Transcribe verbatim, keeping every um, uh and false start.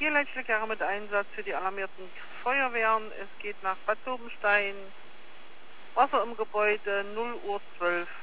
vier Leitstelle mit Einsatz für die alarmierten Feuerwehren. Es geht nach Bad Dobenstein. Wasser im Gebäude null Uhr zwölf.